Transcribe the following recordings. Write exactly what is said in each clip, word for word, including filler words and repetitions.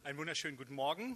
Einen wunderschönen guten Morgen.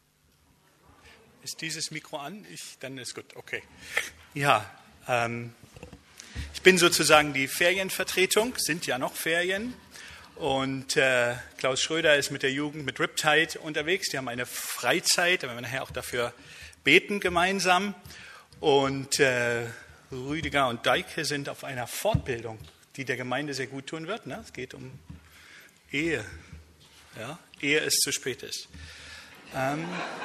Ist dieses Mikro an? Ich, dann ist gut, okay. Ja, ähm, ich bin sozusagen die Ferienvertretung, sind ja noch Ferien. Und äh, Klaus Schröder ist mit der Jugend, mit Riptide unterwegs. Die haben eine Freizeit, da werden wir nachher auch dafür beten gemeinsam. Und äh, Rüdiger und Deike sind auf einer Fortbildung, die der Gemeinde sehr gut tun wird. Ne? Es geht um Ehe, ja? Ehe es zu spät ist. Ähm,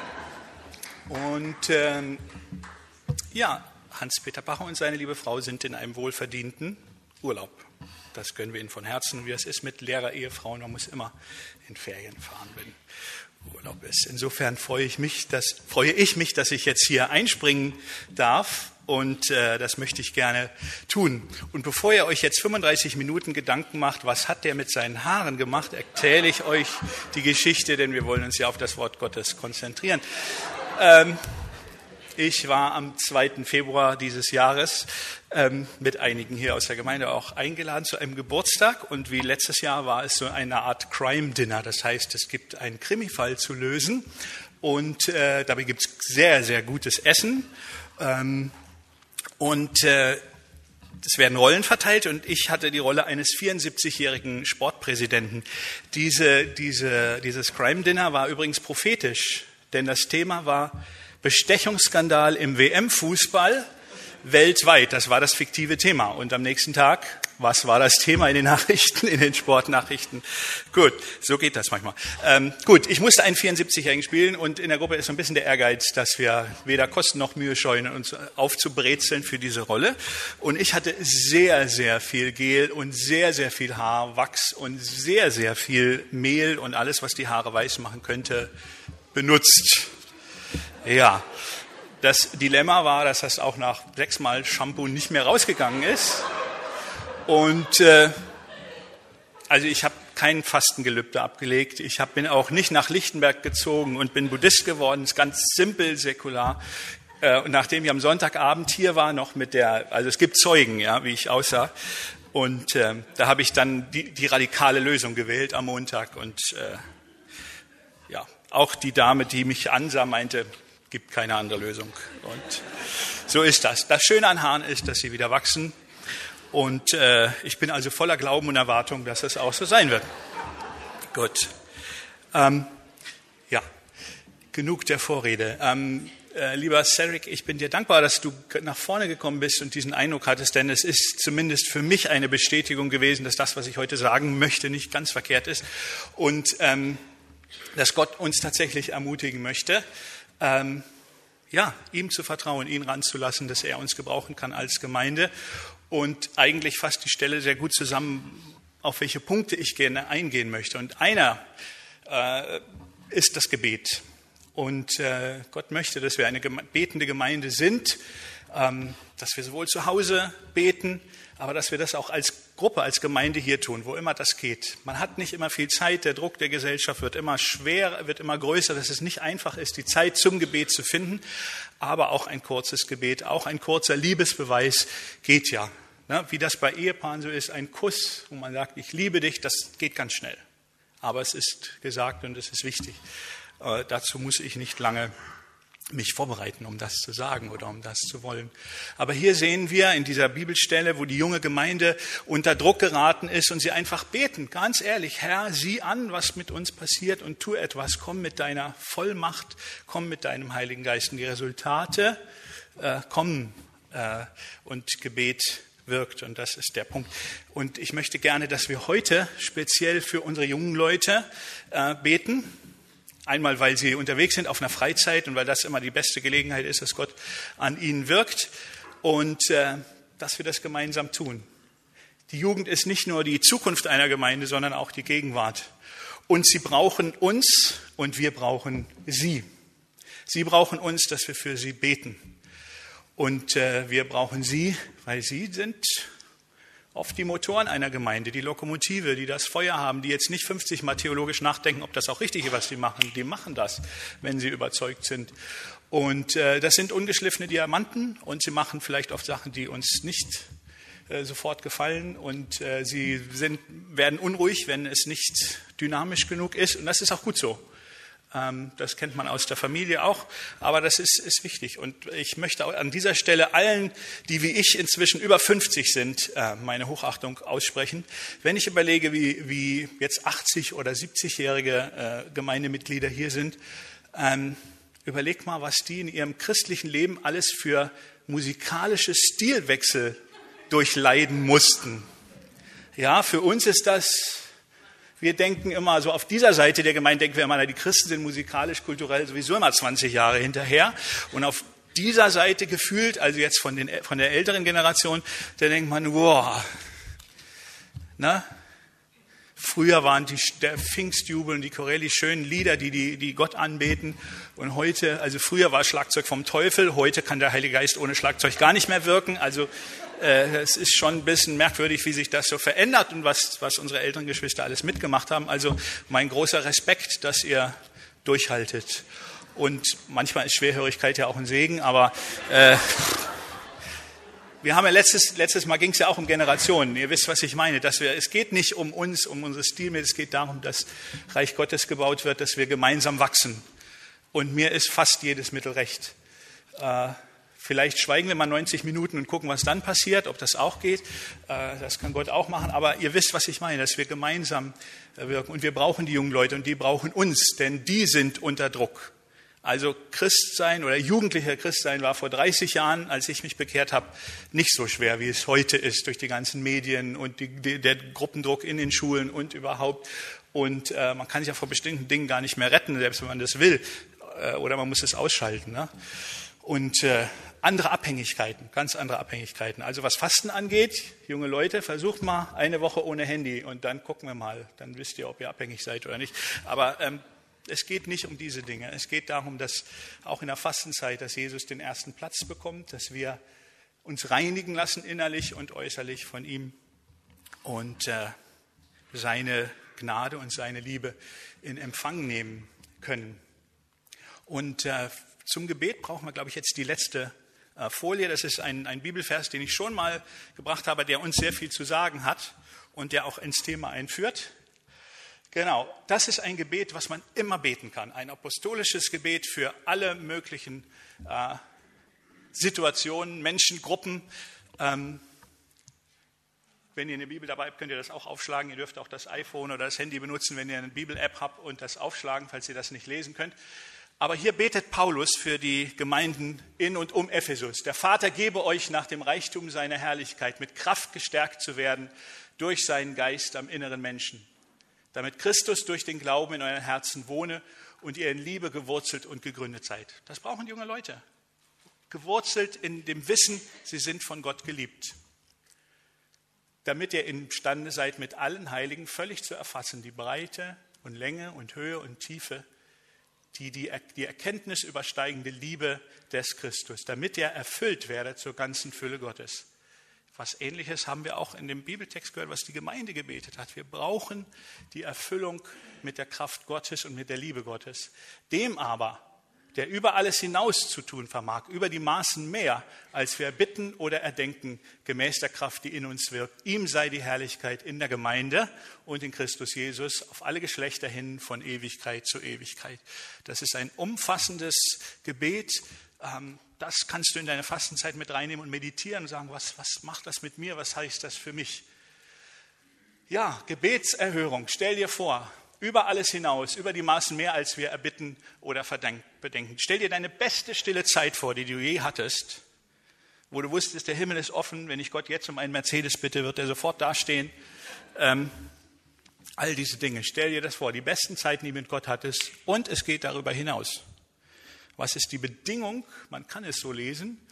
und ähm, ja, Hans-Peter Bacher und seine liebe Frau sind in einem wohlverdienten Urlaub. Das gönnen wir Ihnen von Herzen, wie es ist mit Lehrer-Ehefrauen. Man muss immer in Ferien fahren, wenn Urlaub ist. Insofern freue ich mich, dass, freue ich mich, dass ich jetzt hier einspringen darf. Und äh, das möchte ich gerne tun. Und bevor ihr euch jetzt fünfunddreißig Minuten Gedanken macht, was hat der mit seinen Haaren gemacht, erzähle ich euch die Geschichte, denn wir wollen uns ja auf das Wort Gottes konzentrieren. Ähm, ich war am zweiten Februar dieses Jahres ähm, mit einigen hier aus der Gemeinde auch eingeladen zu einem Geburtstag. Und wie letztes Jahr war es so eine Art Crime-Dinner. Das heißt, es gibt einen Krimifall zu lösen. Und äh, dabei gibt es sehr, sehr gutes Essen. Ähm, Und äh, es werden Rollen verteilt und ich hatte die Rolle eines vierundsiebzigjährigen Sportpräsidenten. Diese, diese, dieses Crime Dinner war übrigens prophetisch, denn das Thema war Bestechungsskandal im W M-Fußball weltweit. Das war das fiktive Thema. Und am nächsten Tag, was war das Thema in den Nachrichten, in den Sportnachrichten? Gut, so geht das manchmal. Ähm, gut, ich musste einen vierundsiebzigjährigen spielen und in der Gruppe ist so ein bisschen der Ehrgeiz, dass wir weder Kosten noch Mühe scheuen, uns aufzubrezeln für diese Rolle. Und ich hatte sehr, sehr viel Gel und sehr, sehr viel Haarwachs und sehr, sehr viel Mehl und alles, was die Haare weiß machen könnte, benutzt. Ja. Das Dilemma war, dass das auch nach sechsmal Shampoo nicht mehr rausgegangen ist. Und äh, also ich habe kein Fastengelübde abgelegt. Ich hab, bin auch nicht nach Lichtenberg gezogen und bin Buddhist geworden. Das ist ganz simpel, säkular. Äh, und nachdem ich am Sonntagabend hier war, noch mit der, also es gibt Zeugen, ja, wie ich aussah. Und äh, da habe ich dann die, die radikale Lösung gewählt am Montag. Und äh, ja, auch die Dame, die mich ansah, meinte, gibt keine andere Lösung. Und so ist das. Das Schöne an Haaren ist, dass sie wieder wachsen. Und äh, ich bin also voller Glauben und Erwartung, dass es auch so sein wird. Gut. Ähm, ja, genug der Vorrede. Ähm, äh, lieber Cedric, ich bin dir dankbar, dass du nach vorne gekommen bist und diesen Eindruck hattest, denn es ist zumindest für mich eine Bestätigung gewesen, dass das, was ich heute sagen möchte, nicht ganz verkehrt ist. Und ähm, dass Gott uns tatsächlich ermutigen möchte, Ähm, ja, ihm zu vertrauen, ihn ranzulassen, dass er uns gebrauchen kann als Gemeinde. Und eigentlich fasst die Stelle sehr gut zusammen, auf welche Punkte ich gerne eingehen möchte. Und einer äh, ist das Gebet. Und äh, Gott möchte, dass wir eine geme- betende Gemeinde sind, ähm, dass wir sowohl zu Hause beten, aber dass wir das auch als Gruppe, als Gemeinde hier tun, wo immer das geht. Man hat nicht immer viel Zeit, der Druck der Gesellschaft wird immer schwerer, wird immer größer, dass es nicht einfach ist, die Zeit zum Gebet zu finden, aber auch ein kurzes Gebet, auch ein kurzer Liebesbeweis geht ja. Ne? Wie das bei Ehepaaren so ist, ein Kuss, wo man sagt, ich liebe dich, das geht ganz schnell. Aber es ist gesagt und es ist wichtig. Äh, dazu muss ich nicht lange mich vorbereiten, um das zu sagen oder um das zu wollen. Aber hier sehen wir in dieser Bibelstelle, wo die junge Gemeinde unter Druck geraten ist und sie einfach beten, ganz ehrlich, Herr, sieh an, was mit uns passiert und tu etwas. Komm mit deiner Vollmacht, komm mit deinem Heiligen Geist. Und die Resultate äh, kommen äh, und Gebet wirkt. Und das ist der Punkt. Und ich möchte gerne, dass wir heute speziell für unsere jungen Leute äh, beten. Einmal, weil sie unterwegs sind auf einer Freizeit und weil das immer die beste Gelegenheit ist, dass Gott an ihnen wirkt und äh, dass wir das gemeinsam tun. Die Jugend ist nicht nur die Zukunft einer Gemeinde, sondern auch die Gegenwart. Und sie brauchen uns und wir brauchen sie. Sie brauchen uns, dass wir für sie beten. Und äh, wir brauchen sie, weil sie sind oft die Motoren einer Gemeinde, die Lokomotive, die das Feuer haben, die jetzt nicht fünfzig Mal theologisch nachdenken, ob das auch richtig ist, was sie machen. Die machen das, wenn sie überzeugt sind. Und äh, das sind ungeschliffene Diamanten und sie machen vielleicht oft Sachen, die uns nicht äh, sofort gefallen. Und äh, sie sind, werden unruhig, wenn es nicht dynamisch genug ist. Und das ist auch gut so. Das kennt man aus der Familie auch, aber das ist, ist wichtig. Und ich möchte auch an dieser Stelle allen, die wie ich inzwischen über fünfzig sind, meine Hochachtung aussprechen. Wenn ich überlege, wie, wie jetzt achtzig- oder siebzigjährige Gemeindemitglieder hier sind, ähm, überleg mal, was die in ihrem christlichen Leben alles für musikalische Stilwechsel durchleiden mussten. Ja, für uns ist das... Wir denken immer, so auf dieser Seite der Gemeinde denken wir immer, die Christen sind musikalisch, kulturell sowieso immer zwanzig Jahre hinterher. Und auf dieser Seite gefühlt, also jetzt von, den, von der älteren Generation, da denkt man, wow, ne? Früher waren die, der Pfingstjubel und die Choräle schönen Lieder, die, die, die Gott anbeten. Und heute, also früher war Schlagzeug vom Teufel, heute kann der Heilige Geist ohne Schlagzeug gar nicht mehr wirken. Also äh, es ist schon ein bisschen merkwürdig, wie sich das so verändert und was, was unsere älteren Geschwister alles mitgemacht haben. Also mein großer Respekt, dass ihr durchhaltet. Und manchmal ist Schwerhörigkeit ja auch ein Segen, aber... Äh, Wir haben ja letztes, letztes Mal ging es ja auch um Generationen. Ihr wisst, was ich meine. Dass wir, es geht nicht um uns, um unsere Stilmittel. Es geht darum, dass Reich Gottes gebaut wird, dass wir gemeinsam wachsen. Und mir ist fast jedes Mittel recht. Äh, vielleicht schweigen wir mal neunzig Minuten und gucken, was dann passiert, ob das auch geht. Äh, das kann Gott auch machen. Aber ihr wisst, was ich meine, dass wir gemeinsam wirken. Und wir brauchen die jungen Leute und die brauchen uns, denn die sind unter Druck. Also Christsein oder jugendlicher Christsein war vor dreißig Jahren, als ich mich bekehrt habe, nicht so schwer, wie es heute ist, durch die ganzen Medien und die, die, der Gruppendruck in den Schulen und überhaupt. Und äh, man kann sich ja vor bestimmten Dingen gar nicht mehr retten, selbst wenn man das will. Äh, oder man muss es ausschalten. Ne? Und äh, andere Abhängigkeiten, ganz andere Abhängigkeiten. Also was Fasten angeht, junge Leute, versucht mal eine Woche ohne Handy und dann gucken wir mal. Dann wisst ihr, ob ihr abhängig seid oder nicht. Aber ähm, es geht nicht um diese Dinge. Es geht darum, dass auch in der Fastenzeit, dass Jesus den ersten Platz bekommt, dass wir uns reinigen lassen innerlich und äußerlich von ihm und äh, seine Gnade und seine Liebe in Empfang nehmen können. Und äh, zum Gebet brauchen wir, glaube ich, jetzt die letzte äh, Folie. Das ist ein, ein Bibelvers, den ich schon mal gebracht habe, der uns sehr viel zu sagen hat und der auch ins Thema einführt. Genau, das ist ein Gebet, was man immer beten kann. Ein apostolisches Gebet für alle möglichen äh, Situationen, Menschengruppen. Ähm, wenn ihr eine Bibel dabei habt, könnt ihr das auch aufschlagen. Ihr dürft auch das iPhone oder das Handy benutzen, wenn ihr eine Bibel-App habt und das aufschlagen, falls ihr das nicht lesen könnt. Aber hier betet Paulus für die Gemeinden in und um Ephesus. Der Vater gebe euch nach dem Reichtum seiner Herrlichkeit mit Kraft gestärkt zu werden durch seinen Geist am inneren Menschen, damit Christus durch den Glauben in euren Herzen wohne und ihr in Liebe gewurzelt und gegründet seid. Das brauchen junge Leute. Gewurzelt in dem Wissen, sie sind von Gott geliebt. Damit ihr imstande seid, mit allen Heiligen völlig zu erfassen, die Breite und Länge und Höhe und Tiefe, die, die die Erkenntnis übersteigende Liebe des Christus, damit ihr erfüllt werdet zur ganzen Fülle Gottes. Was Ähnliches haben wir auch in dem Bibeltext gehört, was die Gemeinde gebetet hat. Wir brauchen die Erfüllung mit der Kraft Gottes und mit der Liebe Gottes. Dem aber, der über alles hinaus zu tun vermag, über die Maßen mehr, als wir bitten oder erdenken, gemäß der Kraft, die in uns wirkt. Ihm sei die Herrlichkeit in der Gemeinde und in Christus Jesus auf alle Geschlechter hin von Ewigkeit zu Ewigkeit. Das ist ein umfassendes Gebet. Das kannst du in deine Fastenzeit mit reinnehmen und meditieren und sagen, was, was macht das mit mir, was heißt das für mich? Ja, Gebetserhörung, stell dir vor, über alles hinaus, über die Maßen mehr, als wir erbitten oder bedenken. Stell dir deine beste stille Zeit vor, die du je hattest, wo du wusstest, der Himmel ist offen, wenn ich Gott jetzt um einen Mercedes bitte, wird er sofort dastehen. Ähm, all diese Dinge, stell dir das vor, die besten Zeiten, die du mit Gott hattest, und es geht darüber hinaus. Was ist die Bedingung? Man kann es so lesen,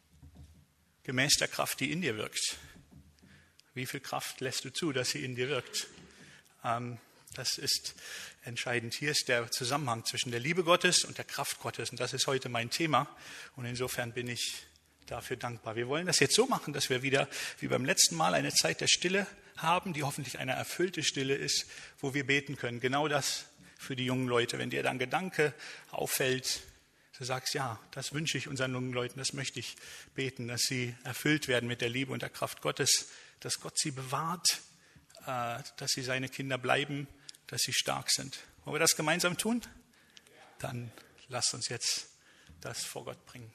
gemäß der Kraft, die in dir wirkt. Wie viel Kraft lässt du zu, dass sie in dir wirkt? Ähm, das ist entscheidend. Hier ist der Zusammenhang zwischen der Liebe Gottes und der Kraft Gottes. Und das ist heute mein Thema. Und insofern bin ich dafür dankbar. Wir wollen das jetzt so machen, dass wir wieder, wie beim letzten Mal, eine Zeit der Stille haben, die hoffentlich eine erfüllte Stille ist, wo wir beten können. Genau das für die jungen Leute. Wenn dir dann Gedanke auffällt, du sagst, ja, das wünsche ich unseren jungen Leuten, das möchte ich beten, dass sie erfüllt werden mit der Liebe und der Kraft Gottes, dass Gott sie bewahrt, dass sie seine Kinder bleiben, dass sie stark sind. Wollen wir das gemeinsam tun? dann lasst uns jetzt das vor Gott bringen.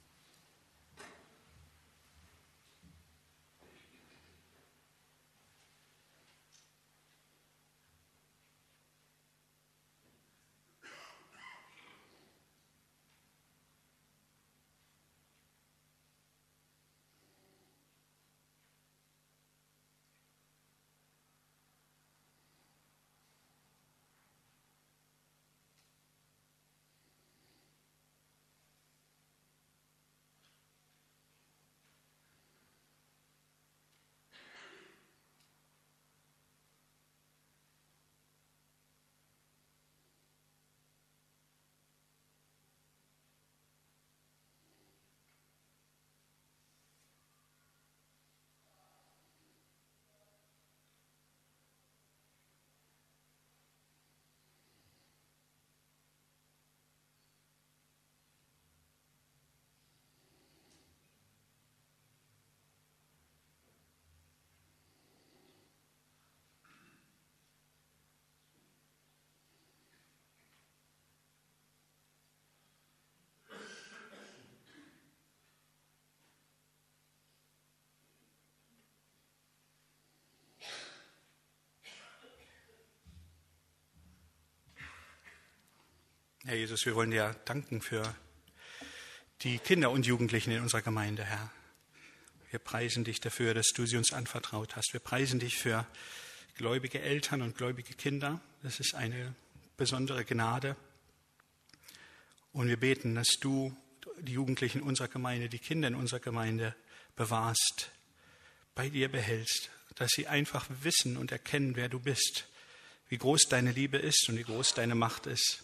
Herr Jesus, wir wollen dir danken für die Kinder und Jugendlichen in unserer Gemeinde, Herr. Wir preisen dich dafür, dass du sie uns anvertraut hast. Wir preisen dich für gläubige Eltern und gläubige Kinder. Das ist eine besondere Gnade. Und wir beten, dass du die Jugendlichen unserer Gemeinde, die Kinder in unserer Gemeinde bewahrst, bei dir behältst, dass sie einfach wissen und erkennen, wer du bist, wie groß deine Liebe ist und wie groß deine Macht ist.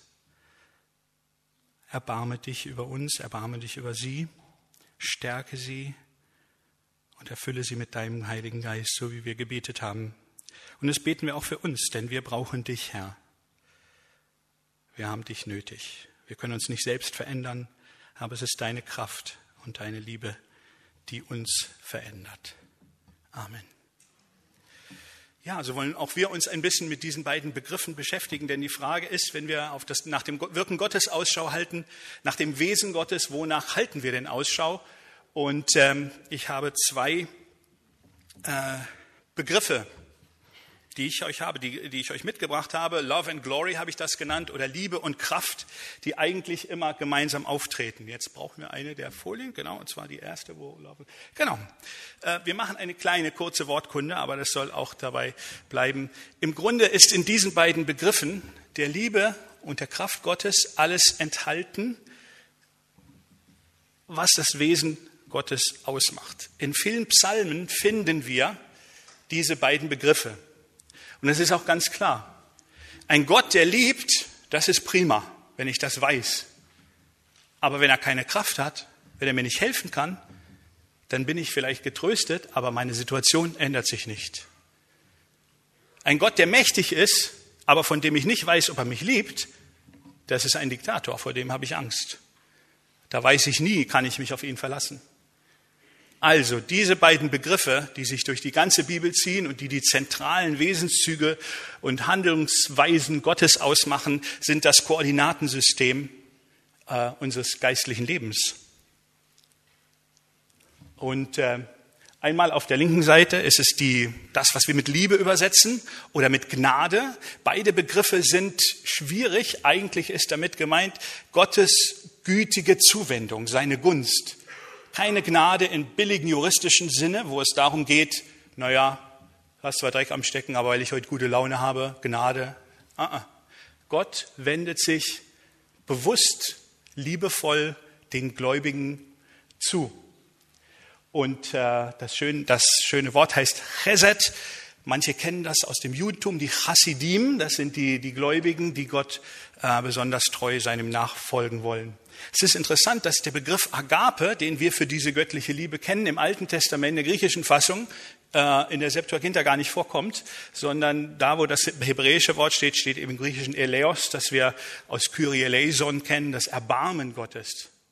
Erbarme dich über uns, erbarme dich über sie, stärke sie und erfülle sie mit deinem Heiligen Geist, so wie wir gebetet haben. Und das beten wir auch für uns, denn wir brauchen dich, Herr. Wir haben dich nötig. Wir können uns nicht selbst verändern, aber es ist deine Kraft und deine Liebe, die uns verändert. Amen. Ja, also wollen auch wir uns ein bisschen mit diesen beiden Begriffen beschäftigen, denn die Frage ist, wenn wir auf das, nach dem Wirken Gottes Ausschau halten, nach dem Wesen Gottes, wonach halten wir denn Ausschau? Und ähm, ich habe zwei äh, Begriffe, die ich euch habe, die, die ich euch mitgebracht habe. Love and Glory habe ich das genannt, oder Liebe und Kraft, die eigentlich immer gemeinsam auftreten. Jetzt brauchen wir eine der Folien, genau, und zwar die erste, wo Love. Genau. Äh, wir machen eine kleine kurze Wortkunde, aber das soll auch dabei bleiben. Im Grunde ist in diesen beiden Begriffen der Liebe und der Kraft Gottes alles enthalten, was das Wesen Gottes ausmacht. In vielen Psalmen finden wir diese beiden Begriffe. Und es ist auch ganz klar, ein Gott, der liebt, das ist prima, wenn ich das weiß. Aber wenn er keine Kraft hat, wenn er mir nicht helfen kann, dann bin ich vielleicht getröstet, aber meine Situation ändert sich nicht. Ein Gott, der mächtig ist, aber von dem ich nicht weiß, ob er mich liebt, das ist ein Diktator, vor dem habe ich Angst. Da weiß ich nie, kann ich mich auf ihn verlassen. Also diese beiden Begriffe, die sich durch die ganze Bibel ziehen und die die zentralen Wesenszüge und Handlungsweisen Gottes ausmachen, sind das Koordinatensystem äh, unseres geistlichen Lebens. Und äh, einmal auf der linken Seite ist es die, das, was wir mit Liebe übersetzen oder mit Gnade. Beide Begriffe sind schwierig. Eigentlich ist damit gemeint Gottes gütige Zuwendung, seine Gunst. Keine Gnade in billigen juristischen Sinne, wo es darum geht, naja, hast zwar Dreck am Stecken, aber weil ich heute gute Laune habe, Gnade. Uh-uh. Gott wendet sich bewusst, liebevoll den Gläubigen zu. Und äh, das, schöne, das schöne Wort heißt Chesed. Manche kennen das aus dem Judentum, die Chassidim, das sind die, die Gläubigen, die Gott äh, besonders treu seinem nachfolgen wollen. Es ist interessant, dass der Begriff Agape, den wir für diese göttliche Liebe kennen, im Alten Testament, in der griechischen Fassung, äh, in der Septuaginta gar nicht vorkommt, sondern da, wo das hebräische Wort steht, steht eben im griechischen Eleos, das wir aus Kyrie eleison kennen, das Erbarmen Gottes.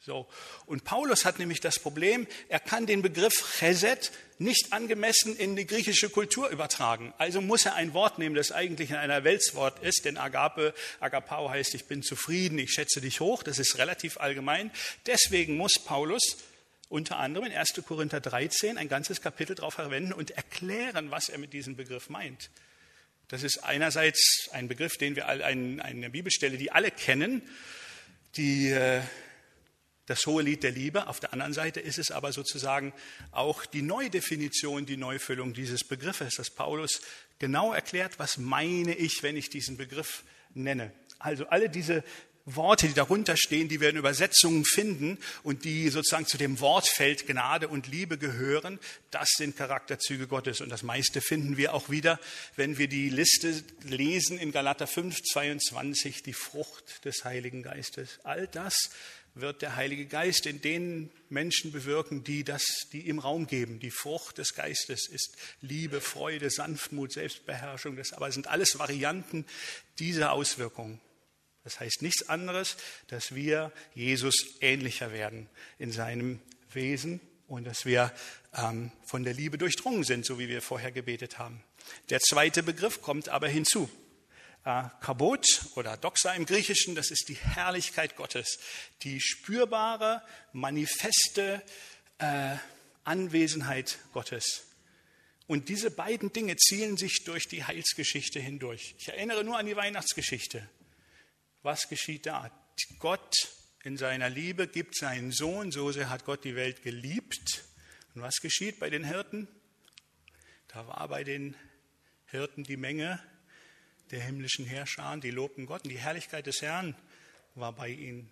So. Und Paulus hat nämlich das Problem, er kann den Begriff Chesed nicht angemessen in die griechische Kultur übertragen. Also muss er ein Wort nehmen, das eigentlich in einer Weltswort ist, denn Agape, Agapao heißt, ich bin zufrieden, ich schätze dich hoch, das ist relativ allgemein. Deswegen muss Paulus unter anderem in erster Korinther dreizehn ein ganzes Kapitel darauf verwenden und erklären, was er mit diesem Begriff meint. Das ist einerseits ein Begriff, den wir alle, eine Bibelstelle, die alle kennen, die äh, das hohe Lied der Liebe. Auf der anderen Seite ist es aber sozusagen auch die Neudefinition, die Neufüllung dieses Begriffes, dass Paulus genau erklärt, was meine ich, wenn ich diesen Begriff nenne. Also alle diese Worte, die darunter stehen, die wir in Übersetzungen finden und die sozusagen zu dem Wortfeld Gnade und Liebe gehören, das sind Charakterzüge Gottes. Und das meiste finden wir auch wieder, wenn wir die Liste lesen in Galater fünf, zweiundzwanzig, die Frucht des Heiligen Geistes. All das wird der Heilige Geist in den Menschen bewirken, die das, die ihm Raum geben. Die Frucht des Geistes ist Liebe, Freude, Sanftmut, Selbstbeherrschung. Das aber sind alles Varianten dieser Auswirkungen. Das heißt nichts anderes, dass wir Jesus ähnlicher werden in seinem Wesen und dass wir ähm, von der Liebe durchdrungen sind, so wie wir vorher gebetet haben. Der zweite Begriff kommt aber hinzu. Äh, Kabot oder Doxa im Griechischen, das ist die Herrlichkeit Gottes, die spürbare, manifeste äh, Anwesenheit Gottes. Und diese beiden Dinge ziehen sich durch die Heilsgeschichte hindurch. Ich erinnere nur an die Weihnachtsgeschichte. Was geschieht da? Gott in seiner Liebe gibt seinen Sohn, so sehr hat Gott die Welt geliebt. Und was geschieht bei den Hirten? Da war bei den Hirten die Menge der himmlischen Heerscharen, die lobten Gott und die Herrlichkeit des Herrn war bei ihnen.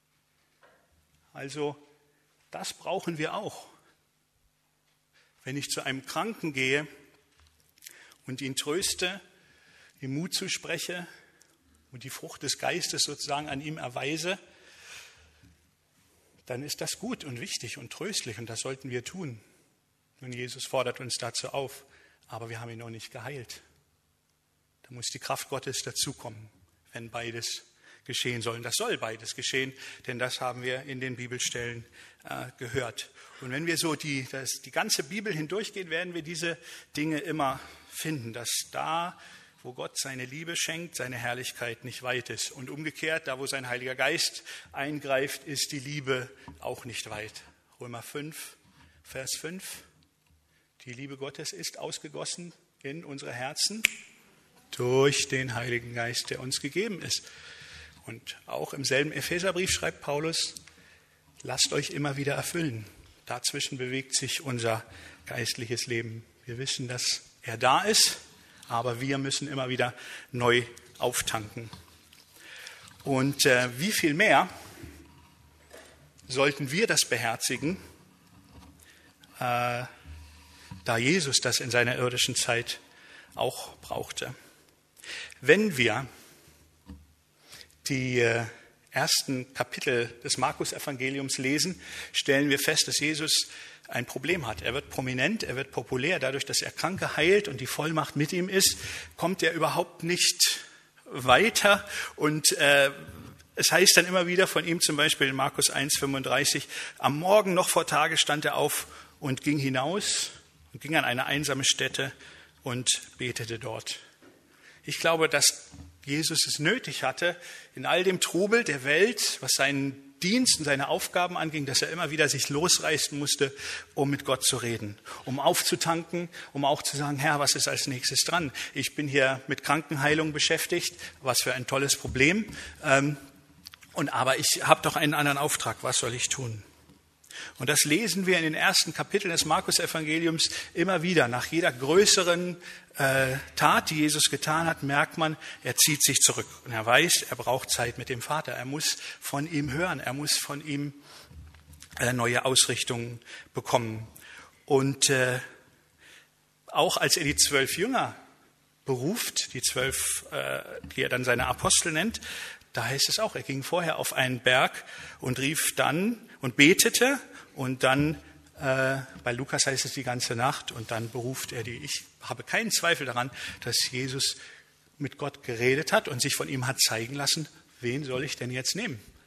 Also das brauchen wir auch. Wenn ich zu einem Kranken gehe und ihn tröste, ihm Mut zuspreche, und die Frucht des Geistes sozusagen an ihm erweise, dann ist das gut und wichtig und tröstlich und das sollten wir tun. Und Jesus fordert uns dazu auf, aber wir haben ihn noch nicht geheilt. Da muss die Kraft Gottes dazukommen, wenn beides geschehen soll. Und das soll beides geschehen, denn das haben wir in den Bibelstellen äh, gehört. Und wenn wir so die, das, die ganze Bibel hindurchgehen, werden wir diese Dinge immer finden, dass da, wo Gott seine Liebe schenkt, seine Herrlichkeit nicht weit ist. Und umgekehrt, da wo sein Heiliger Geist eingreift, ist die Liebe auch nicht weit. Römer fünf, Vers fünf. Die Liebe Gottes ist ausgegossen in unsere Herzen durch den Heiligen Geist, der uns gegeben ist. Und auch im selben Epheserbrief schreibt Paulus, lasst euch immer wieder erfüllen. Dazwischen bewegt sich unser geistliches Leben. Wir wissen, dass er da ist, aber wir müssen immer wieder neu auftanken. Und äh, wie viel mehr sollten wir das beherzigen, äh, da Jesus das in seiner irdischen Zeit auch brauchte. Wenn wir die äh, ersten Kapitel des Markus-Evangeliums lesen, stellen wir fest, dass Jesus ein Problem hat. Er wird prominent, er wird populär. Dadurch, dass er Kranke heilt und die Vollmacht mit ihm ist, kommt er überhaupt nicht weiter. Und äh, es heißt dann immer wieder von ihm, zum Beispiel in Markus eins, fünfunddreißig, am Morgen noch vor Tage stand er auf und ging hinaus und ging an eine einsame Stätte und betete dort. Ich glaube, dass Jesus es nötig hatte, in all dem Trubel der Welt, was seinen Dienst und seine Aufgaben anging, dass er immer wieder sich losreißen musste, um mit Gott zu reden, um aufzutanken, um auch zu sagen, Herr, was ist als nächstes dran? Ich bin hier mit Krankenheilung beschäftigt, was für ein tolles Problem. Und aber ich habe doch einen anderen Auftrag, was soll ich tun? Und das lesen wir in den ersten Kapiteln des Markus-Evangeliums immer wieder. Nach jeder größeren äh, Tat, die Jesus getan hat, merkt man, er zieht sich zurück. Und er weiß, er braucht Zeit mit dem Vater. Er muss von ihm hören. Er muss von ihm äh, neue Ausrichtungen bekommen. Und äh, auch als er die zwölf Jünger beruft, die zwölf, äh, die er dann seine Apostel nennt, da heißt es auch, er ging vorher auf einen Berg und rief dann und betete und dann, äh, bei Lukas heißt es die ganze Nacht und dann beruft er die. Ich habe keinen Zweifel daran, dass Jesus mit Gott geredet hat und sich von ihm hat zeigen lassen, wen soll ich denn jetzt nehmen?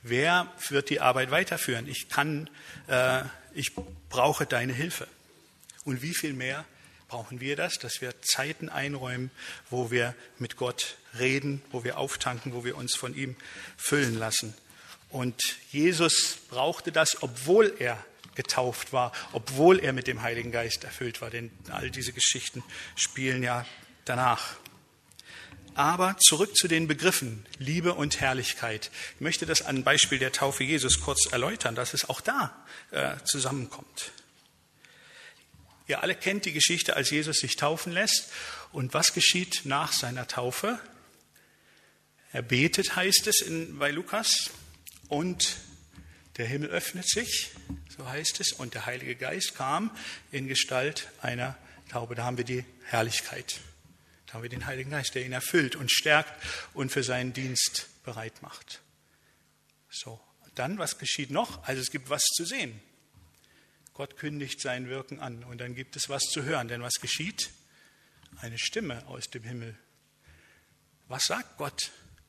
Wer wird die Arbeit weiterführen? Ich kann, äh, ich brauche deine Hilfe. Und wie viel mehr brauchen wir das, dass wir Zeiten einräumen, wo wir mit Gott reden, wo wir auftanken, wo wir uns von ihm füllen lassen. Und Jesus brauchte das, obwohl er getauft war, obwohl er mit dem Heiligen Geist erfüllt war, denn all diese Geschichten spielen ja danach. Aber zurück zu den Begriffen Liebe und Herrlichkeit. Ich möchte das an Beispiel der Taufe Jesus kurz erläutern, dass es auch da äh, zusammenkommt. Ihr alle kennt die Geschichte, als Jesus sich taufen lässt. Und was geschieht nach seiner Taufe? Er betet, heißt es in, bei Lukas, und der Himmel öffnet sich, so heißt es, und der Heilige Geist kam in Gestalt einer Taube. Da haben wir die Herrlichkeit. Da haben wir den Heiligen Geist, der ihn erfüllt und stärkt und für seinen Dienst bereit macht. So, dann, was geschieht noch? Also es gibt was zu sehen. Gott kündigt sein Wirken an und dann gibt es was zu hören. Denn was geschieht? Eine Stimme aus dem Himmel. Was sagt Gott?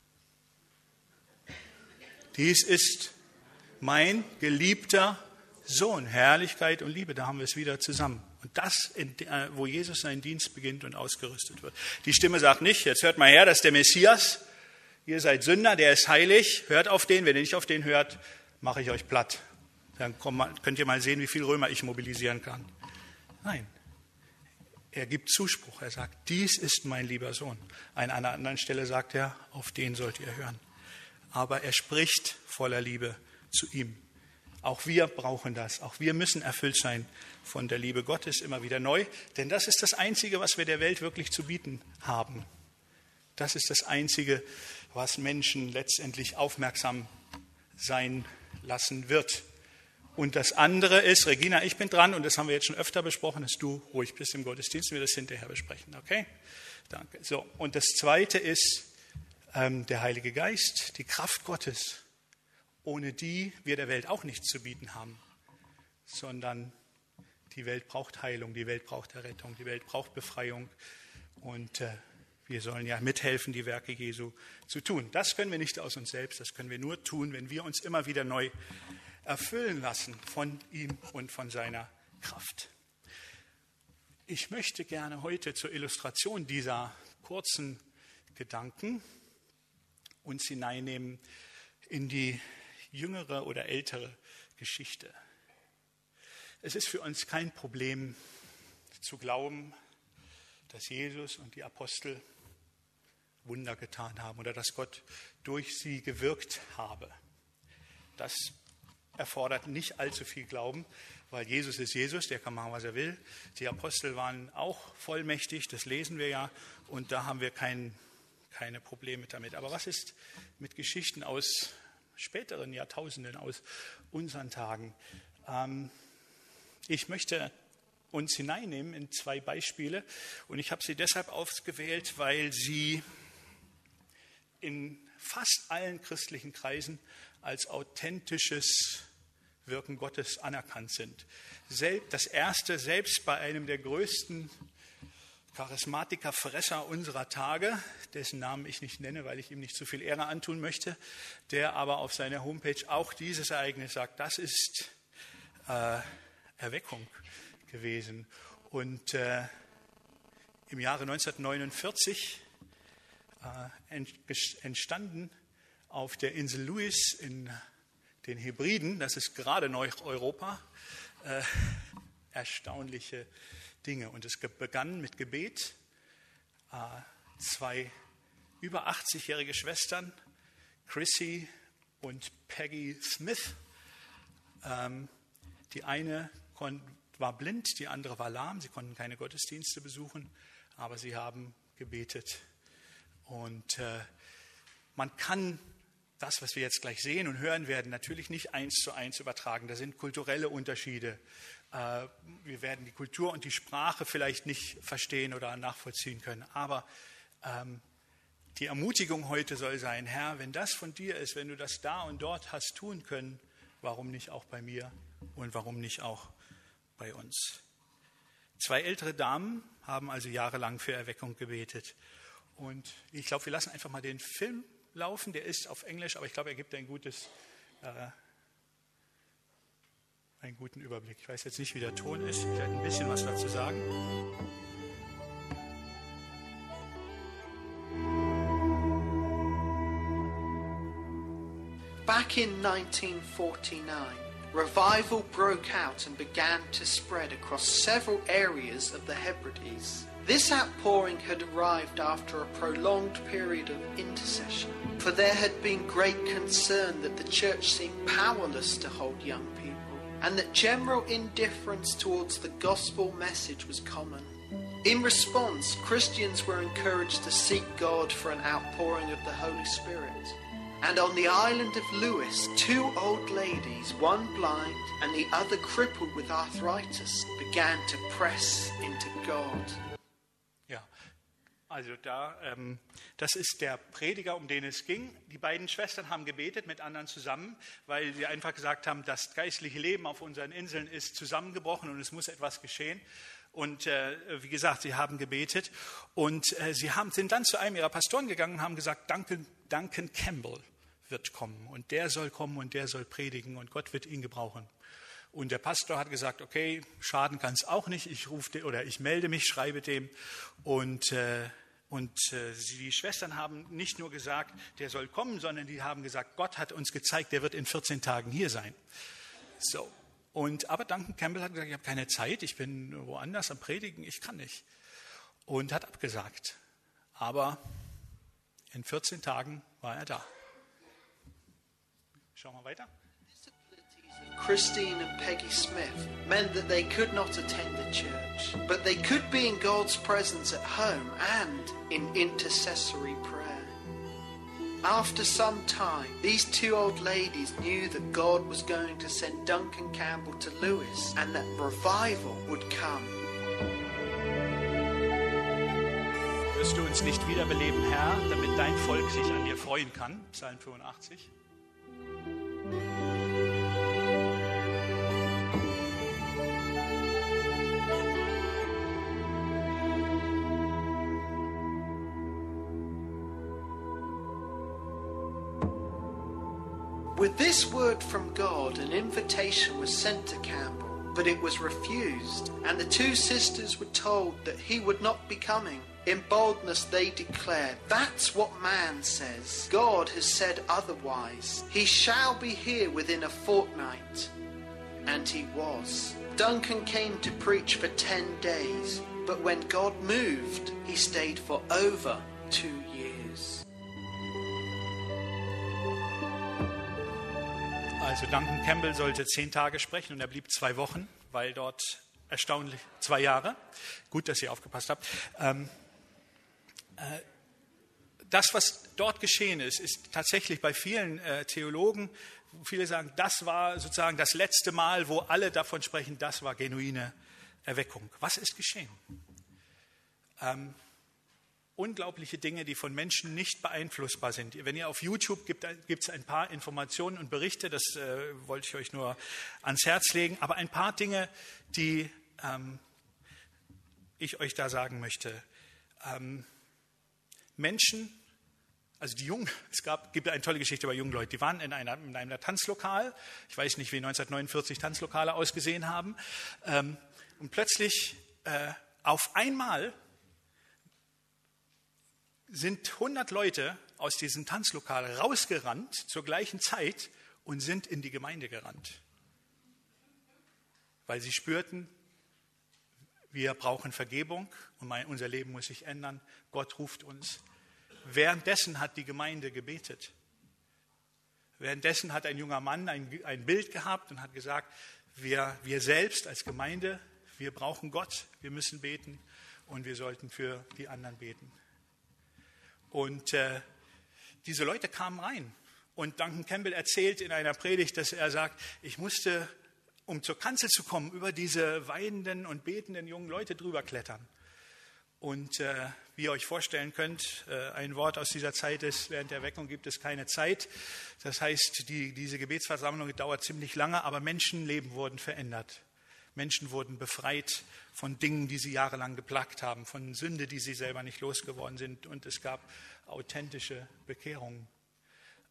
Dies ist mein geliebter Sohn. Herrlichkeit und Liebe, da haben wir es wieder zusammen. Und das, wo Jesus seinen Dienst beginnt und ausgerüstet wird. Die Stimme sagt nicht, jetzt hört mal her, das ist der Messias. Ihr seid Sünder, der ist heilig. Hört auf den. Wenn ihr nicht auf den hört, mache ich euch platt. Dann könnt ihr mal sehen, wie viel Römer ich mobilisieren kann. Nein, er gibt Zuspruch. Er sagt, dies ist mein lieber Sohn. An einer anderen Stelle sagt er, auf den sollt ihr hören. Aber er spricht voller Liebe zu ihm. Auch wir brauchen das. Auch wir müssen erfüllt sein von der Liebe Gottes immer wieder neu. Denn das ist das Einzige, was wir der Welt wirklich zu bieten haben. Das ist das Einzige, was Menschen letztendlich aufmerksam sein lassen wird. Und das andere ist, Regina, ich bin dran und das haben wir jetzt schon öfter besprochen, dass du ruhig bist im Gottesdienst, wir das hinterher besprechen. Okay? Danke. So, und das zweite ist ähm, der Heilige Geist, die Kraft Gottes, ohne die wir der Welt auch nichts zu bieten haben, sondern die Welt braucht Heilung, die Welt braucht Errettung, die Welt braucht Befreiung und äh, wir sollen ja mithelfen, die Werke Jesu zu tun. Das können wir nicht aus uns selbst, das können wir nur tun, wenn wir uns immer wieder neu erfüllen lassen von ihm und von seiner Kraft. Ich möchte gerne heute zur Illustration dieser kurzen Gedanken uns hineinnehmen in die jüngere oder ältere Geschichte. Es ist für uns kein Problem zu glauben, dass Jesus und die Apostel Wunder getan haben oder dass Gott durch sie gewirkt habe. Das erfordert nicht allzu viel Glauben, weil Jesus ist Jesus, der kann machen, was er will. Die Apostel waren auch vollmächtig, das lesen wir ja, und da haben wir kein, keine Probleme damit. Aber was ist mit Geschichten aus späteren Jahrtausenden, aus unseren Tagen? Ähm, ich möchte uns hineinnehmen in zwei Beispiele und ich habe sie deshalb ausgewählt, weil sie in fast allen christlichen Kreisen als authentisches Wirken Gottes anerkannt sind. Das erste, selbst bei einem der größten Charismatiker-Fresser unserer Tage, dessen Namen ich nicht nenne, weil ich ihm nicht zu viel Ehre antun möchte, der aber auf seiner Homepage auch dieses Ereignis sagt, das ist äh, Erweckung gewesen. Und äh, im Jahre neunzehnhundertneunundvierzig äh, entstanden auf der Insel Lewis in den Hebriden, das ist gerade Neu-Europa, äh, erstaunliche Dinge. Und es begann mit Gebet. Äh, zwei über achtzig-jährige Schwestern, Chrissy und Peggy Smith. Ähm, die eine war blind, die andere war lahm. Sie konnten keine Gottesdienste besuchen, aber sie haben gebetet. Und äh, man kann das, was wir jetzt gleich sehen und hören werden, natürlich nicht eins zu eins übertragen. Da sind kulturelle Unterschiede. Äh, wir werden die Kultur und die Sprache vielleicht nicht verstehen oder nachvollziehen können. Aber ähm, die Ermutigung heute soll sein, Herr, wenn das von dir ist, wenn du das da und dort hast tun können, warum nicht auch bei mir und warum nicht auch bei uns? Zwei ältere Damen haben also jahrelang für Erweckung gebetet. Und ich glaube, wir lassen einfach mal den Film laufen. Der ist auf Englisch, aber ich glaube, er gibt ein gutes äh, einen guten Überblick. Ich weiß jetzt nicht, wie der Ton ist. Ich werde ein bisschen was dazu sagen. Back in nineteen forty-nine, revival broke out and began to spread across several areas of the Hebrides. This outpouring had arrived after a prolonged period of intercession, for there had been great concern that the church seemed powerless to hold young people, and that general indifference towards the gospel message was common. In response, Christians were encouraged to seek God for an outpouring of the Holy Spirit. And on the island of Lewis, two old ladies, one blind and the other crippled with arthritis, began to press into God. Ja, also da, ähm, das ist der Prediger, um den es ging. Die beiden Schwestern haben gebetet mit anderen zusammen, weil sie einfach gesagt haben, das geistliche Leben auf unseren Inseln ist zusammengebrochen und es muss etwas geschehen. Und äh, wie gesagt, sie haben gebetet und äh, sie haben, sind dann zu einem ihrer Pastoren gegangen und haben gesagt, Duncan, Duncan Campbell wird kommen und der soll kommen und der soll predigen und Gott wird ihn gebrauchen. Und der Pastor hat gesagt, okay, schaden kann es auch nicht, ich rufe oder ich melde mich, schreibe dem. Und, äh, und äh, die Schwestern haben nicht nur gesagt, der soll kommen, sondern die haben gesagt, Gott hat uns gezeigt, der wird in vierzehn Tagen hier sein. So. Und, aber Duncan Campbell hat gesagt, ich habe keine Zeit, ich bin woanders am Predigen, ich kann nicht. Und hat abgesagt. Aber in vierzehn Tagen war er da. Schauen wir weiter. Christine and Peggy Smith meant that they could not attend the church, but they could be in God's presence at home and in intercessory prayer. After some time, these two old ladies knew that God was going to send Duncan Campbell to Lewis and that revival would come. Wirst du uns nicht wiederbeleben, Herr, damit dein Volk sich an dir freuen kann? Psalm fünfundachtzig. With this word from God, an invitation was sent to Campbell, but it was refused, and the two sisters were told that he would not be coming. In boldness they declared, "That's what man says. God has said otherwise. He shall be here within a fortnight." And he was. Duncan came to preach for ten days, but when God moved, he stayed for over two years. Also Duncan Campbell sollte zehn Tage sprechen und er blieb zwei Wochen, weil dort erstaunlich, zwei Jahre, gut, dass ihr aufgepasst habt. Ähm, äh, das, was dort geschehen ist, ist tatsächlich bei vielen äh, Theologen, viele sagen, das war sozusagen das letzte Mal, wo alle davon sprechen, das war genuine Erweckung. Was ist geschehen? Ähm, Unglaubliche Dinge, die von Menschen nicht beeinflussbar sind. Wenn ihr auf YouTube gibt, gibt es ein paar Informationen und Berichte, das äh, wollte ich euch nur ans Herz legen, aber ein paar Dinge, die ähm, ich euch da sagen möchte. Ähm, Menschen, also die Jungen, es gab, gibt eine tolle Geschichte über junge Leute, die waren in, einer, in einem Tanzlokal, ich weiß nicht, wie neunzehnhundertneunundvierzig Tanzlokale ausgesehen haben, ähm, und plötzlich äh, auf einmal sind hundert Leute aus diesem Tanzlokal rausgerannt zur gleichen Zeit und sind in die Gemeinde gerannt. Weil sie spürten, wir brauchen Vergebung und mein, unser Leben muss sich ändern. Gott ruft uns. Währenddessen hat die Gemeinde gebetet. Währenddessen hat ein junger Mann ein, ein Bild gehabt und hat gesagt, wir, wir selbst als Gemeinde, wir brauchen Gott, wir müssen beten und wir sollten für die anderen beten. Und äh, diese Leute kamen rein. Und Duncan Campbell erzählt in einer Predigt, dass er sagt, ich musste, um zur Kanzel zu kommen, über diese weinenden und betenden jungen Leute drüber klettern. Und äh, wie ihr euch vorstellen könnt, äh, ein Wort aus dieser Zeit ist, während der Erweckung gibt es keine Zeit. Das heißt, die, diese Gebetsversammlung dauert ziemlich lange, aber Menschenleben wurden verändert. Menschen wurden befreit von Dingen, die sie jahrelang geplagt haben, von Sünde, die sie selber nicht losgeworden sind. Und es gab authentische Bekehrungen.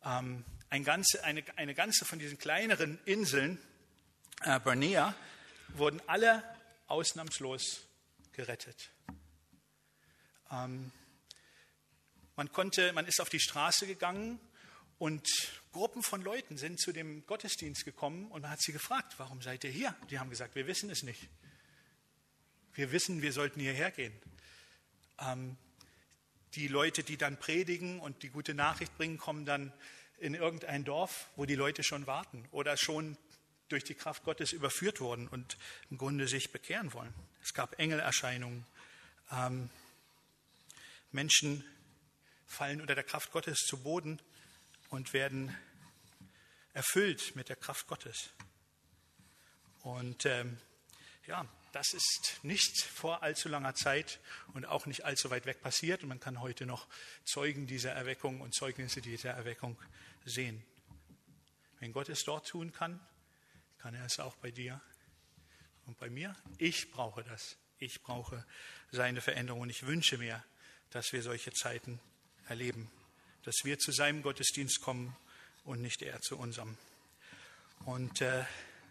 ähm, ein ganze, eine, eine ganze von diesen kleineren Inseln, äh, Borneo, wurden alle ausnahmslos gerettet. Ähm, man konnte, man ist auf die Straße gegangen und Gruppen von Leuten sind zu dem Gottesdienst gekommen und man hat sie gefragt, warum seid ihr hier? Die haben gesagt, wir wissen es nicht. Wir wissen, wir sollten hierher gehen. Ähm, die Leute, die dann predigen und die gute Nachricht bringen, kommen dann in irgendein Dorf, wo die Leute schon warten oder schon durch die Kraft Gottes überführt wurden und im Grunde sich bekehren wollen. Es gab Engelerscheinungen. Ähm, Menschen fallen unter der Kraft Gottes zu Boden und werden erfüllt mit der Kraft Gottes. Und ähm, ja, das ist nicht vor allzu langer Zeit und auch nicht allzu weit weg passiert. Und man kann heute noch Zeugen dieser Erweckung und Zeugnisse dieser Erweckung sehen. Wenn Gott es dort tun kann, kann er es auch bei dir und bei mir. Ich brauche das. Ich brauche seine Veränderung und ich wünsche mir, dass wir solche Zeiten erleben. Dass wir zu seinem Gottesdienst kommen und nicht er zu unserem. Und äh,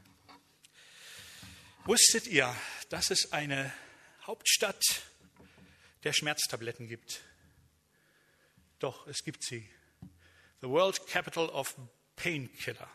wusstet ihr, dass es eine Hauptstadt der Schmerztabletten gibt? Doch, es gibt sie. The World Capital of Painkiller.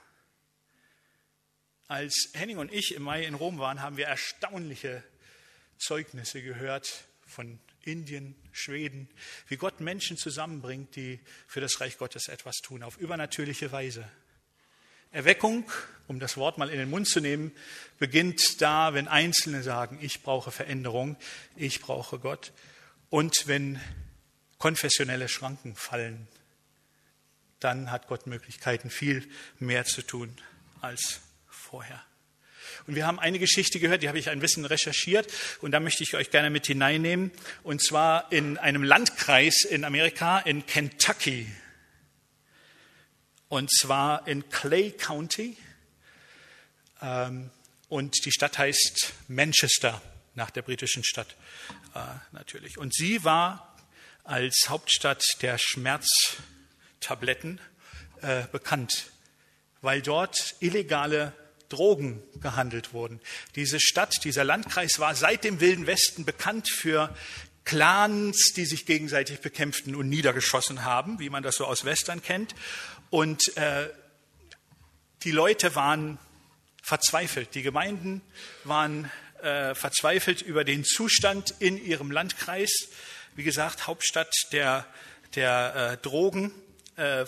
Als Henning und ich im Mai in Rom waren, haben wir erstaunliche Zeugnisse gehört von Indien, Schweden, wie Gott Menschen zusammenbringt, die für das Reich Gottes etwas tun, auf übernatürliche Weise. Erweckung, um das Wort mal in den Mund zu nehmen, beginnt da, wenn Einzelne sagen, ich brauche Veränderung, ich brauche Gott. Und wenn konfessionelle Schranken fallen, dann hat Gott Möglichkeiten, viel mehr zu tun als vorher. Und wir haben eine Geschichte gehört, die habe ich ein bisschen recherchiert und da möchte ich euch gerne mit hineinnehmen. Und zwar in einem Landkreis in Amerika, in Kentucky. Und zwar in Clay County. Und die Stadt heißt Manchester, nach der britischen Stadt natürlich. Und sie war als Hauptstadt der Schmerztabletten bekannt, weil dort illegale Drogen gehandelt wurden. Diese Stadt, dieser Landkreis war seit dem Wilden Westen bekannt für Clans, die sich gegenseitig bekämpften und niedergeschossen haben, wie man das so aus Western kennt. Und äh, die Leute waren verzweifelt. Die Gemeinden waren äh, verzweifelt über den Zustand in ihrem Landkreis. Wie gesagt, Hauptstadt der, der äh, Drogen. Äh,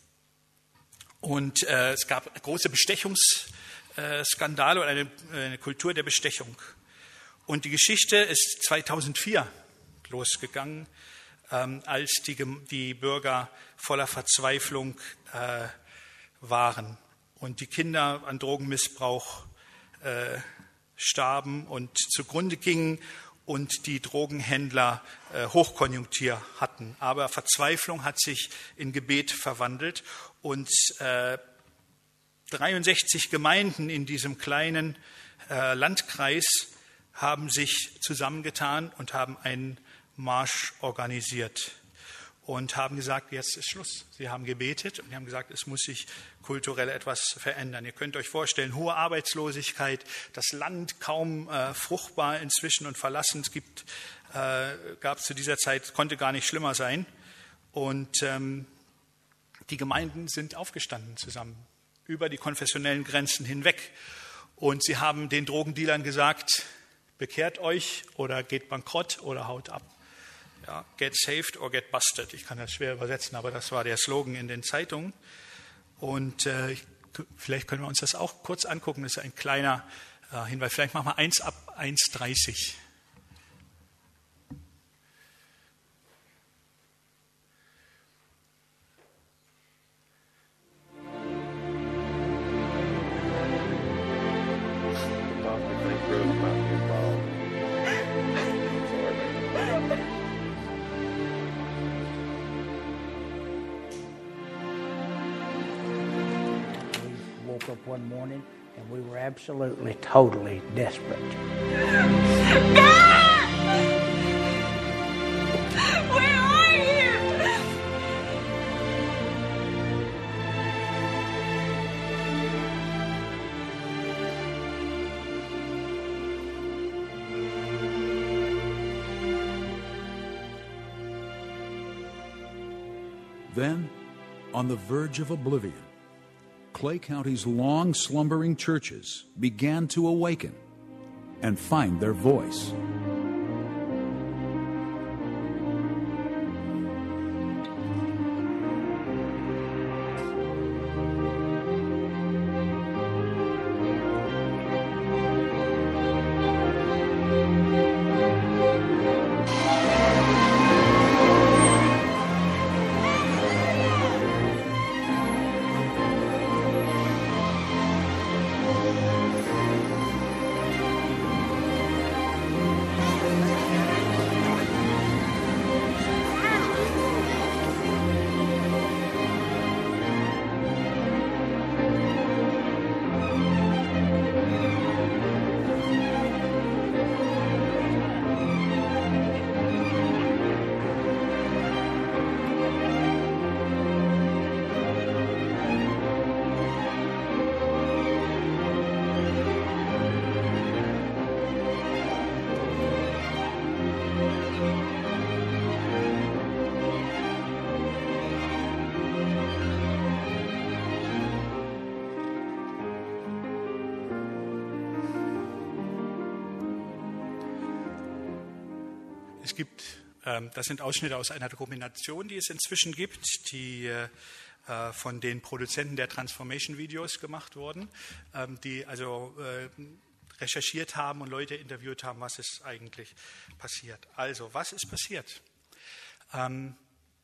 und äh, es gab große Bestechungsskandale oder eine, eine Kultur der Bestechung. Und die Geschichte ist zweitausendvier losgegangen, ähm, als die, die Bürger voller Verzweiflung äh, waren und die Kinder an Drogenmissbrauch äh, starben und zugrunde gingen und die Drogenhändler äh, Hochkonjunktur hatten. Aber Verzweiflung hat sich in Gebet verwandelt und äh, dreiundsechzig Gemeinden in diesem kleinen äh, Landkreis haben sich zusammengetan und haben einen Marsch organisiert und haben gesagt, jetzt ist Schluss. Sie haben gebetet und haben gesagt, es muss sich kulturell etwas verändern. Ihr könnt euch vorstellen, hohe Arbeitslosigkeit, das Land kaum äh, fruchtbar inzwischen und verlassen. Es gibt, äh, gab es zu dieser Zeit, konnte gar nicht schlimmer sein. Und ähm, die Gemeinden sind aufgestanden zusammen, über die konfessionellen Grenzen hinweg. Und sie haben den Drogendealern gesagt, bekehrt euch oder geht bankrott oder haut ab. Ja, get saved or get busted. Ich kann das schwer übersetzen, aber das war der Slogan in den Zeitungen. Und äh, vielleicht können wir uns das auch kurz angucken. Das ist ein kleiner äh, Hinweis. Vielleicht machen wir eins ab eins dreißig. Up one morning and we were absolutely, totally desperate. God! Where are you? Then, on the verge of oblivion, Clay County's long slumbering churches began to awaken and find their voice. Es gibt, ähm, das sind Ausschnitte aus einer Dokumentation, die es inzwischen gibt, die äh, von den Produzenten der Transformation-Videos gemacht wurden, ähm, die also äh, recherchiert haben und Leute interviewt haben, was ist eigentlich passiert. Also, was ist passiert? Ähm,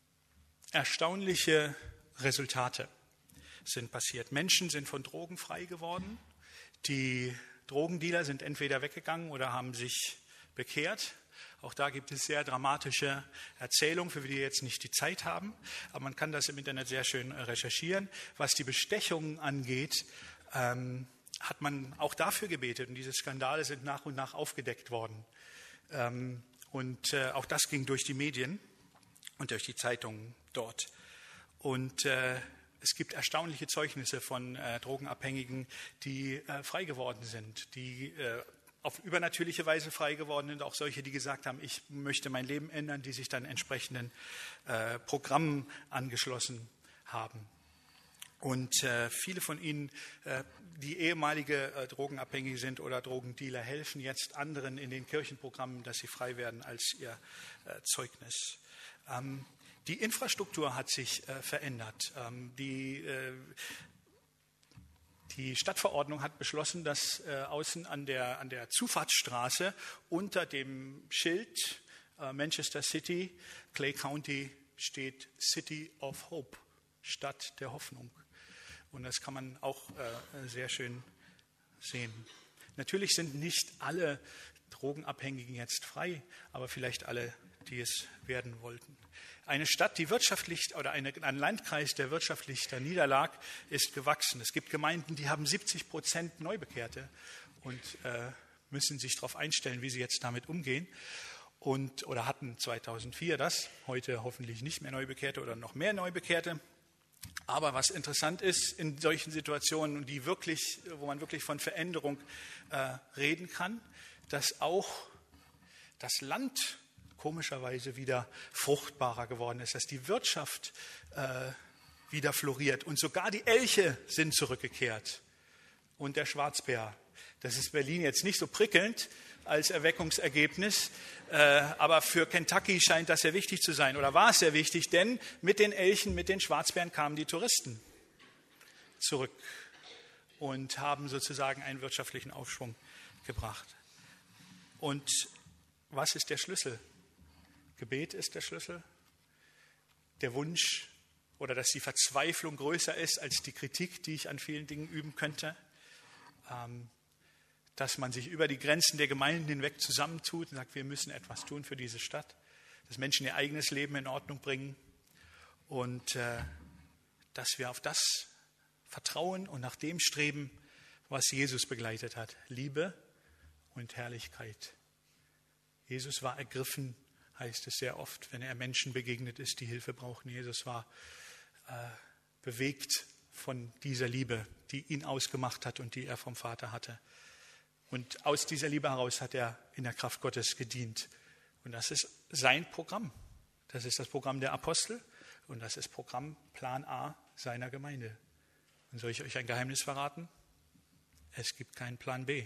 erstaunliche Resultate sind passiert. Menschen sind von Drogen frei geworden. Die Drogendealer sind entweder weggegangen oder haben sich bekehrt. Auch da gibt es sehr dramatische Erzählungen, für die wir jetzt nicht die Zeit haben. Aber man kann das im Internet sehr schön recherchieren. Was die Bestechungen angeht, ähm, hat man auch dafür gebetet. Und diese Skandale sind nach und nach aufgedeckt worden. Ähm, und äh, auch das ging durch die Medien und durch die Zeitungen dort. Und äh, es gibt erstaunliche Zeugnisse von äh, Drogenabhängigen, die äh, frei geworden sind, die äh, auf übernatürliche Weise frei geworden sind, auch solche, die gesagt haben, ich möchte mein Leben ändern, die sich dann entsprechenden äh, Programmen angeschlossen haben. Und äh, viele von ihnen, äh, die ehemalige äh, Drogenabhängige sind oder Drogendealer, helfen jetzt anderen in den Kirchenprogrammen, dass sie frei werden als ihr äh, Zeugnis. Ähm, die Infrastruktur hat sich äh, verändert. Ähm, die äh, Die Stadtverordnung hat beschlossen, dass äh, außen an der, an der Zufahrtsstraße unter dem Schild äh, Manchester City, Clay County steht City of Hope, Stadt der Hoffnung. Und das kann man auch äh, sehr schön sehen. Natürlich sind nicht alle Drogenabhängigen jetzt frei, aber vielleicht alle, die es werden wollten. Eine Stadt, die wirtschaftlich, oder eine, ein Landkreis, der wirtschaftlich da niederlag, ist gewachsen. Es gibt Gemeinden, die haben siebzig Prozent Neubekehrte und äh, müssen sich darauf einstellen, wie sie jetzt damit umgehen. Und, oder hatten zweitausendvier das, heute hoffentlich nicht mehr Neubekehrte oder noch mehr Neubekehrte. Aber was interessant ist in solchen Situationen, die wirklich, wo man wirklich von Veränderung äh, reden kann, dass auch das Land komischerweise wieder fruchtbarer geworden ist, dass die Wirtschaft äh, wieder floriert und sogar die Elche sind zurückgekehrt und der Schwarzbär. Das ist Berlin jetzt nicht so prickelnd als Erweckungsergebnis, äh, aber für Kentucky scheint das sehr wichtig zu sein oder war es sehr wichtig, denn mit den Elchen, mit den Schwarzbären kamen die Touristen zurück und haben sozusagen einen wirtschaftlichen Aufschwung gebracht. Und was ist der Schlüssel? Gebet ist der Schlüssel. Der Wunsch oder dass die Verzweiflung größer ist als die Kritik, die ich an vielen Dingen üben könnte. Ähm, dass man sich über die Grenzen der Gemeinden hinweg zusammentut und sagt, wir müssen etwas tun für diese Stadt. Dass Menschen ihr eigenes Leben in Ordnung bringen und äh, dass wir auf das vertrauen und nach dem streben, was Jesus begleitet hat. Liebe und Herrlichkeit. Jesus war ergriffen, heißt es sehr oft, wenn er Menschen begegnet ist, die Hilfe brauchen. Jesus war äh, bewegt von dieser Liebe, die ihn ausgemacht hat und die er vom Vater hatte. Und aus dieser Liebe heraus hat er in der Kraft Gottes gedient. Und das ist sein Programm. Das ist das Programm der Apostel Und das ist Programm Plan A seiner Gemeinde. Und soll ich euch ein Geheimnis verraten? Es gibt keinen Plan B.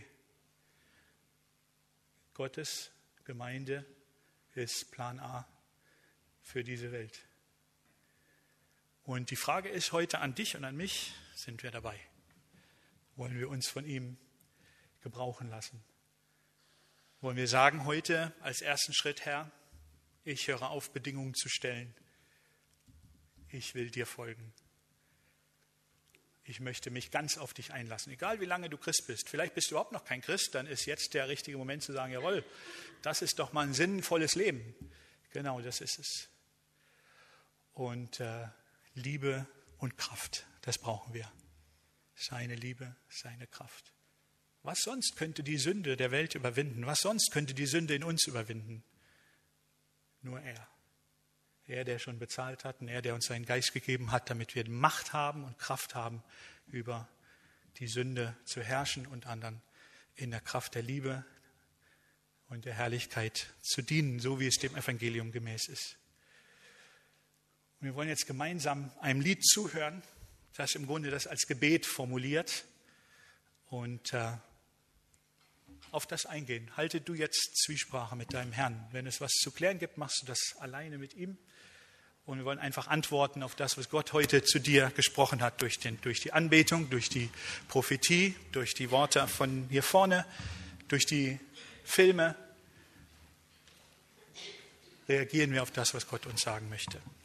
Gottes Gemeinde ist Plan A für diese Welt. Und die Frage ist heute an dich und an mich, sind wir dabei? Wollen wir uns von ihm gebrauchen lassen? Wollen wir sagen heute als ersten Schritt, Herr, ich höre auf, Bedingungen zu stellen. Ich will dir folgen. Ich möchte mich ganz auf dich einlassen, egal wie lange du Christ bist. Vielleicht bist du überhaupt noch kein Christ, dann ist jetzt der richtige Moment zu sagen, jawohl, das ist doch mal ein sinnvolles Leben. Genau, das ist es. Und äh, Liebe und Kraft, das brauchen wir. Seine Liebe, seine Kraft. Was sonst könnte die Sünde der Welt überwinden? Was sonst könnte die Sünde in uns überwinden? Nur er. Er, der schon bezahlt hat und er, der uns seinen Geist gegeben hat, damit wir Macht haben und Kraft haben, über die Sünde zu herrschen und anderen in der Kraft der Liebe und der Herrlichkeit zu dienen, so wie es dem Evangelium gemäß ist. Und wir wollen jetzt gemeinsam einem Lied zuhören, das im Grunde das als Gebet formuliert und äh, auf das eingehen. Halte du jetzt Zwiesprache mit deinem Herrn. Wenn es was zu klären gibt, machst du das alleine mit ihm. Und wir wollen einfach antworten auf das, was Gott heute zu dir gesprochen hat, durch, den, durch die Anbetung, durch die Prophetie, durch die Worte von hier vorne, durch die Filme. Reagieren wir auf das, was Gott uns sagen möchte.